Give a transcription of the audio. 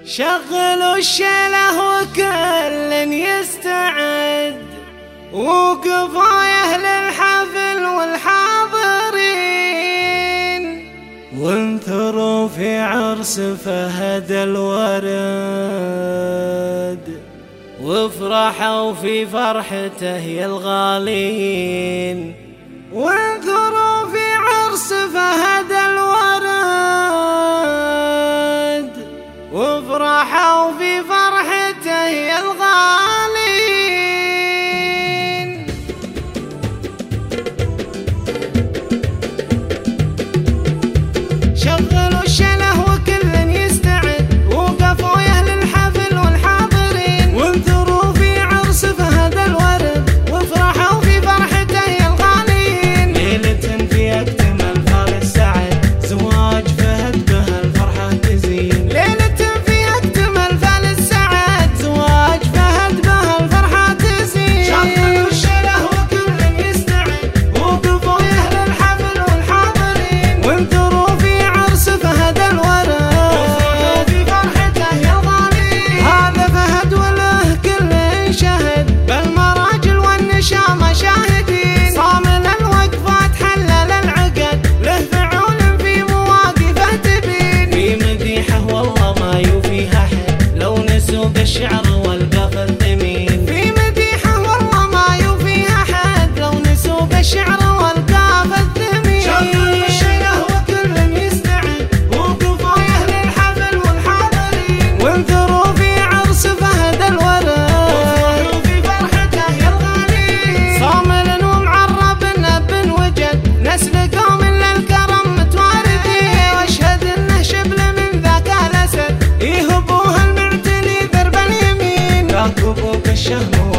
شغلوا الشله وكل يستعد، وقفوا يا أهل الحفل والحاضرين، وانثروا في عرس فهد الورد، وافرحوا في فرحته يا الغالين. وانثروا في عرس فهد الورد، وافرحوا في فرحته يا الغالين. شغلوا الشله وكل يستعد، وقفوا يا أهل الحفل والحاضرين، وانثروا في عرس فهد الورد، وافرحوا في فرحته يا الغالين. ليلة في أكتمل فال السعد، زواج فهد بها الفرحة تزين. ليلة في أكتمل فال السعد، زواج فهد بها الفرحة تزين. شغلوا الشله وكل يستعد، وقفوا يا أهل الحفل والحاضرين، وانثروا في عرس فهد الورد، وافرحوا في فرحته يا الغالين. هذا فهد وله كل شهد، بالمراجل والنشامة شاهدين، صامل الوقفات حلل العقد، له فعول في مواقفه تبين. في مديحه والله ما يوفيها حد، لو نسوق الشعر والقاف الثمين. في مديحه والله ما يوفيها حد، لو نسوق الشعر والقاف الثمين. شغلوا الشله وكل يستعد، وقفوا يا أهل الحفل والحاضرين، وانثروا في عرس فهد الورد، وافرحوا في فرحته يا الغالين. صامل ومعرب ابن وجد، نسل قوم للكرم متواردين، واشهد انه شبل من ذاك الاسد، يهبوها المعتني درب اليمين. ذاك ابوك الشهم